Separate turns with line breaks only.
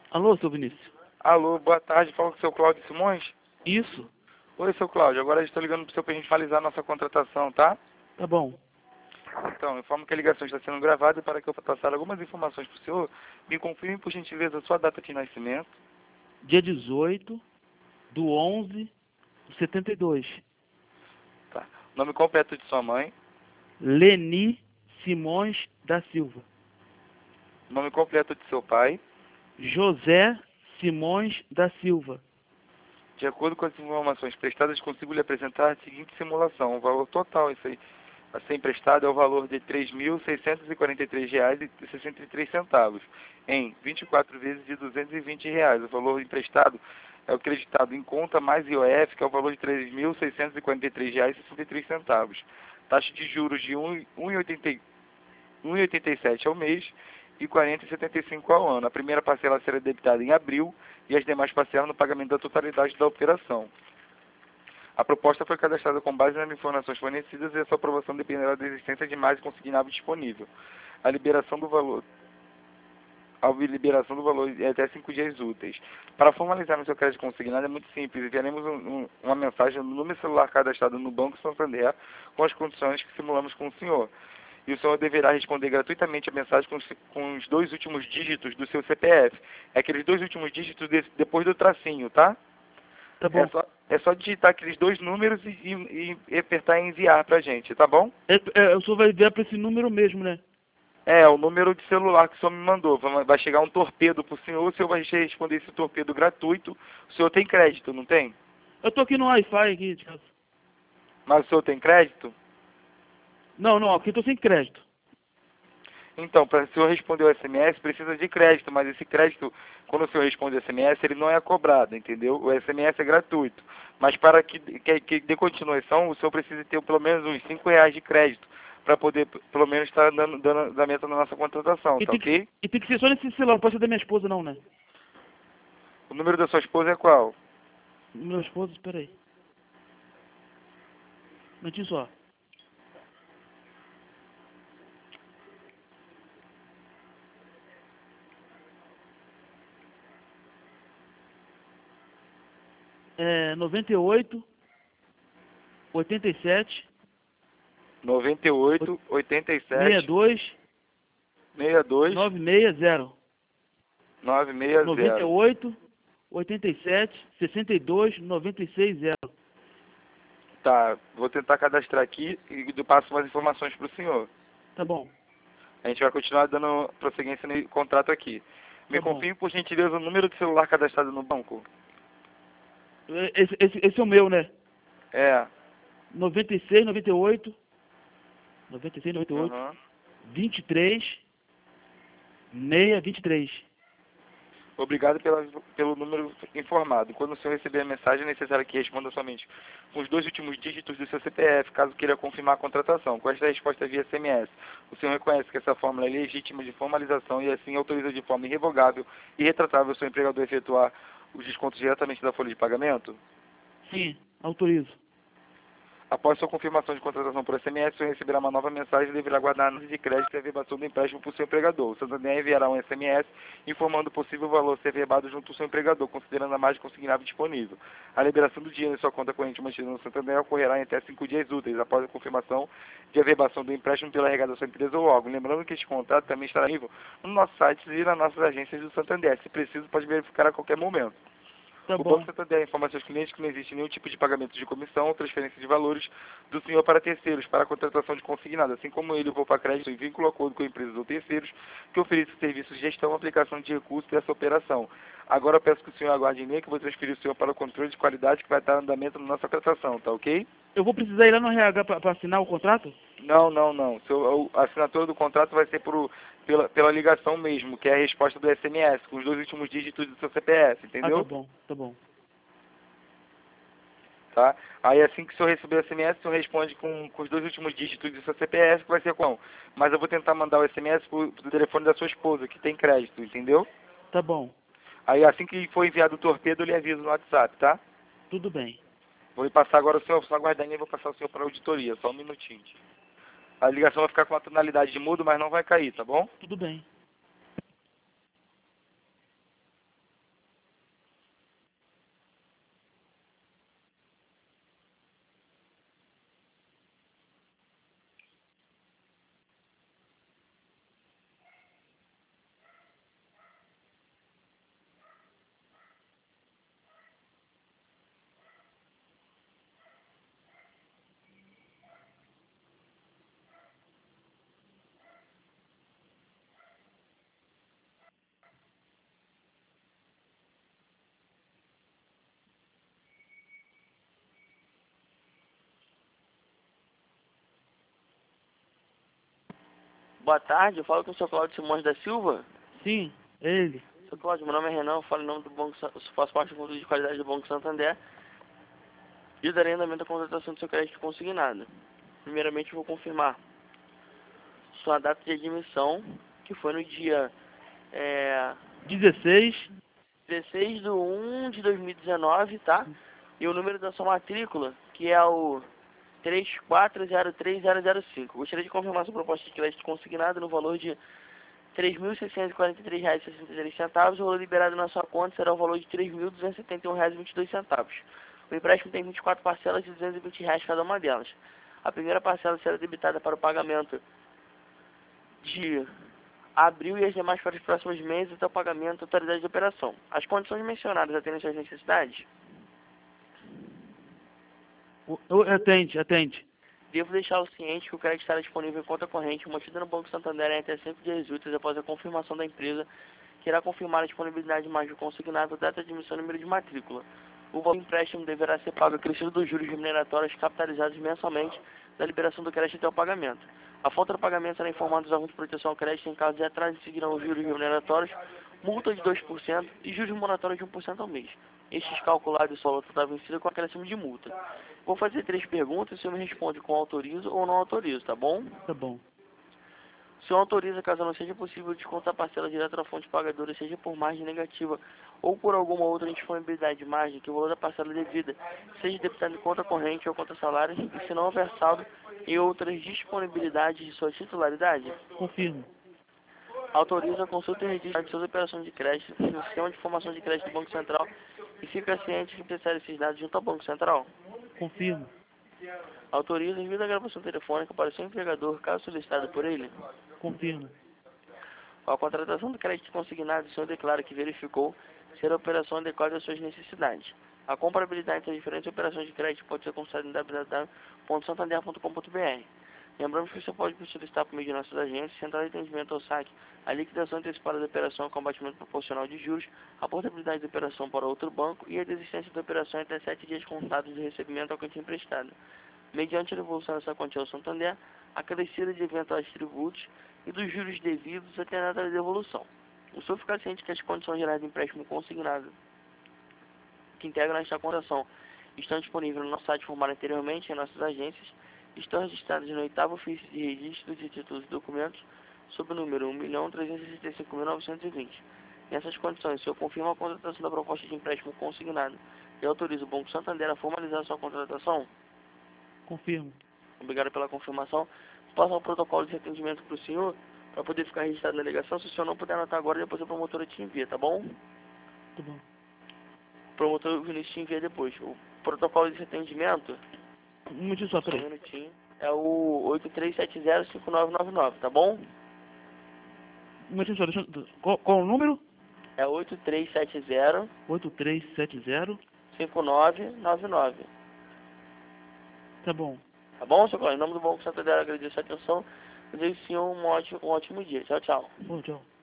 Alô, seu Vinícius?
Alô, boa tarde, fala com o seu Cláudio Simões.
Isso?
Oi, seu Cláudio, agora estou ligando para o senhor para a gente finalizar a nossa contratação, tá?
Tá bom.
Então, informo que a ligação está sendo gravada e para que eu passar algumas informações para o senhor, me confirme, por gentileza, a sua data de nascimento.
Dia 18/11/72.
Tá. Nome completo de sua mãe.
Leni Simões da Silva.
Nome completo de seu pai.
José Simões da Silva.
De acordo com as informações prestadas, consigo lhe apresentar a seguinte simulação. O valor total a ser emprestado é o valor de R$ 3.643,63 em 24 vezes de R$ 220. O valor emprestado é o creditado em conta mais IOF, que é o valor de R$ 3.643,63. Taxa de juros de 1,87 ao mês e 40,75 ao ano. A primeira parcela será debitada em abril e as demais parcelas no pagamento da totalidade da operação. A proposta foi cadastrada com base nas informações fornecidas e a sua aprovação dependerá da existência de mais consignável disponível. A liberação do valor é até 5 dias úteis. Para formalizar o seu crédito consignado é muito simples. Enviaremos uma mensagem no número celular cadastrado no Banco Santander com as condições que simulamos com o senhor. E o senhor deverá responder gratuitamente a mensagem com os 2 últimos dígitos do seu CPF. É aqueles 2 últimos dígitos depois do tracinho, tá?
Tá bom.
É só digitar aqueles 2 números e apertar em enviar pra gente, tá bom?
O senhor vai enviar para esse número mesmo, né?
É o número de celular que o senhor me mandou. Vai chegar um torpedo pro senhor, o senhor vai responder esse torpedo gratuito. O senhor tem crédito, não tem?
Eu tô aqui no Wi-Fi aqui de casa.
Mas o senhor tem crédito?
Não, aqui eu tô sem crédito.
Então, para o senhor responder o SMS, precisa de crédito, mas esse crédito, quando o senhor responde o SMS, ele não é cobrado, entendeu? O SMS é gratuito. Mas para que dê continuação, o senhor precisa ter pelo menos uns R$ 5 de crédito, para poder, pelo menos, estar dando andamento na nossa contratação, tá ok?
E tem que ser só nesse celular, não pode ser da minha esposa não, né?
O número da sua esposa é qual?
Meu esposo, espera aí. Um minutinho só. É 98 87
98 87
62
62
960.
960.
98 87 62 960.
Tá, vou tentar cadastrar aqui e passo mais informações para o senhor.
Tá bom.
A gente vai continuar dando prosseguência no contrato aqui. Me
Tá bom.
confirme, por gentileza, o número de celular cadastrado no banco.
Esse é o meu, né?
É.
96 98
Uhum.
23 623.
Obrigado pelo número informado. Quando o senhor receber a mensagem, é necessário que responda somente com os 2 últimos dígitos do seu CPF, caso queira confirmar a contratação. Com esta resposta via SMS, o senhor reconhece que essa fórmula é legítima de formalização e assim autoriza de forma irrevogável e retratável o seu empregador a efetuar os descontos diretamente da folha de pagamento?
Sim, autorizo.
Após sua confirmação de contratação por SMS, o senhor receberá uma nova mensagem e deverá aguardar a análise de crédito e a verbação do empréstimo por seu empregador. O Santander enviará um SMS informando o possível valor a ser verbado junto ao seu empregador, considerando a margem consignável disponível. A liberação do dinheiro em sua conta corrente mantida no Santander ocorrerá em até 5 dias úteis, após a confirmação de averbação do empréstimo pela regada da sua empresa ou órgão. Lembrando que este contrato também estará disponível no nosso site e nas nossas agências do Santander. Se preciso, pode verificar a qualquer momento.
Tá
O
bom.
Banco Santander informa aos seus clientes que não existe nenhum tipo de pagamento de comissão ou transferência de valores do senhor para terceiros, para a contratação de consignado, assim como ele ou para crédito em vínculo ou acordo com empresas ou terceiros que ofereçam serviços de gestão ou aplicação de recursos dessa operação. Agora eu peço que o senhor aguarde em linha, que eu vou transferir o senhor para o controle de qualidade que vai estar em andamento na nossa contratação, tá ok?
Eu vou precisar ir lá no RH para assinar o contrato?
Não. A assinatura do contrato vai ser pela ligação mesmo, que é a resposta do SMS, com os 2 últimos dígitos do seu CPF, entendeu?
Tá bom.
Tá? Aí assim que o senhor receber o SMS, o senhor responde com os 2 últimos dígitos do seu CPF, que vai ser com. Mas eu vou tentar mandar o SMS pro telefone da sua esposa, que tem crédito, entendeu?
Tá bom.
Aí assim que for enviado o torpedo, eu lhe aviso no WhatsApp, tá?
Tudo bem.
Vou lhe passar agora o senhor, só aguardar e vou passar o senhor para a auditoria, só um minutinho. A ligação vai ficar com uma tonalidade de mudo, mas não vai cair, tá bom?
Tudo bem.
Boa tarde, eu falo com o seu Cláudio Simões da Silva.
Sim, ele.
Seu Cláudio, meu nome é Renan, eu falo em nome do Banco faço parte do Fundo de Qualidade do Banco Santander e darei andamento à contratação do seu crédito consignado. Primeiramente, eu vou confirmar sua data de admissão, que foi no dia
16.
16 de 1 de 2019, tá? E o número da sua matrícula, que é o 3403005. Gostaria de confirmar sua proposta de crédito consignado no valor de R$ 3.643,63. O valor liberado na sua conta será o valor de R$ 3.271,22. O empréstimo tem 24 parcelas de R$ 220 cada uma delas. A primeira parcela será debitada para o pagamento de abril e as demais para os próximos meses até o pagamento da totalidade da operação. As condições mencionadas atendem suas necessidades?
Atende.
Devo deixá-lo ciente que o crédito estará disponível em conta corrente mantida no Banco Santander em até 5 dias úteis após a confirmação da empresa, que irá confirmar a disponibilidade de margem consignável, data de emissão e número de matrícula. O valor do empréstimo deverá ser pago acrescido dos juros remuneratórios capitalizados mensalmente da liberação do crédito até o pagamento. A falta do pagamento será informada aos órgãos de proteção ao crédito. Em caso de atraso, seguirão os juros remuneratórios, multa de 2% e juros moratórios de 1% ao mês. Estes calculados e solo total vencido com acréscimo de multa. Vou fazer 3 perguntas e você me responde com autorizo ou não autorizo, tá bom?
Tá bom.
O senhor autoriza, caso não seja possível, descontar a parcela direta da fonte pagadora, seja por margem negativa ou por alguma outra indisponibilidade de margem, que o valor da parcela devida seja debitado em conta corrente ou conta salários, e se não houver saldo em outras disponibilidades de sua titularidade?
Confirmo.
Autoriza a consulta e registro de suas operações de crédito no sistema de informação de crédito do Banco Central e fica ciente de prestar esses dados junto ao Banco Central?
Confirmo.
Autoriza o envio da gravação telefônica para o seu empregador, caso solicitado por ele?
Confirmo.
A contratação do crédito consignado, o senhor declara que verificou ser a operação adequada às suas necessidades. A comparabilidade entre as diferentes operações de crédito pode ser consultada em www.santander.com.br. Lembramos que o senhor pode solicitar por meio de nossas agências, central de atendimento ao saque, a liquidação antecipada da operação com abatimento proporcional de juros, a portabilidade da operação para outro banco e a desistência da operação em até 7 dias contados do recebimento ao quantia emprestado. Mediante a devolução dessa quantia ao Santander, acrescida de eventuais tributos e dos juros devidos até a data da devolução. O senhor fica ciente que as condições gerais do empréstimo consignado que integram esta contratação estão disponíveis no nosso site formado anteriormente em nossas agências, estão registradas no 8º ofício de registro de títulos e documentos sob o número 1.365.920. Nessas condições, o senhor confirma a contratação da proposta de empréstimo consignado e autoriza o Banco Santander a formalizar sua contratação?
Confirmo.
Obrigado pela confirmação. Vou passar o protocolo de atendimento para o senhor, para poder ficar registrado na delegação. Se o senhor não puder anotar agora, depois a promotora te envia, tá bom?
Tá bom.
O promotor Vinícius te envia depois. O protocolo de atendimento,
Um minutinho só,
só um
peraí.
minutinho, é o 83705999, tá bom?
Um minutinho só, qual o número?
É 83705999.
8370. Tá bom.
Tá bom, seu colega? Em nome do Banco Santander, agradeço a atenção. Desejo ao senhor um ótimo dia. Tchau, tchau.
Bom, tchau.